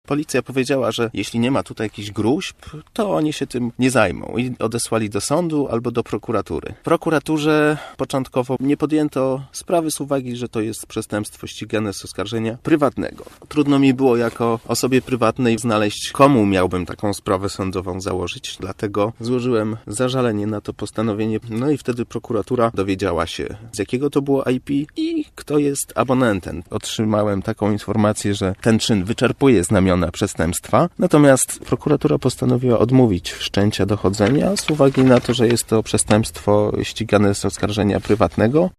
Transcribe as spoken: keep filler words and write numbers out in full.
Policja powiedziała, że jeśli nie ma tutaj jakichś gróźb, to oni się tym nie zajmą i odesłali do sądu albo do prokuratury. W prokuraturze początkowo nie podjęto sprawy z uwagi, że to jest przestępstwo ścigane z oskarżenia prywatnego. Trudno mi było jako osobie prywatnej znaleźć, komu miałbym taką sprawę sądową założyć, dlatego złożyłem zażalenie na to postanowienie. No i wtedy prokuratura dowiedziała się, z jakiego to było I P i kto jest abonentem. Otrzymałem taką informację, że ten czyn wyczerpuje znamiona przestępstwa, natomiast prokuratura postanowiła odmówić wszczęcia dochodzenia z uwagi na to, że jest to przestępstwo ścigane z oskarżenia prywatnego.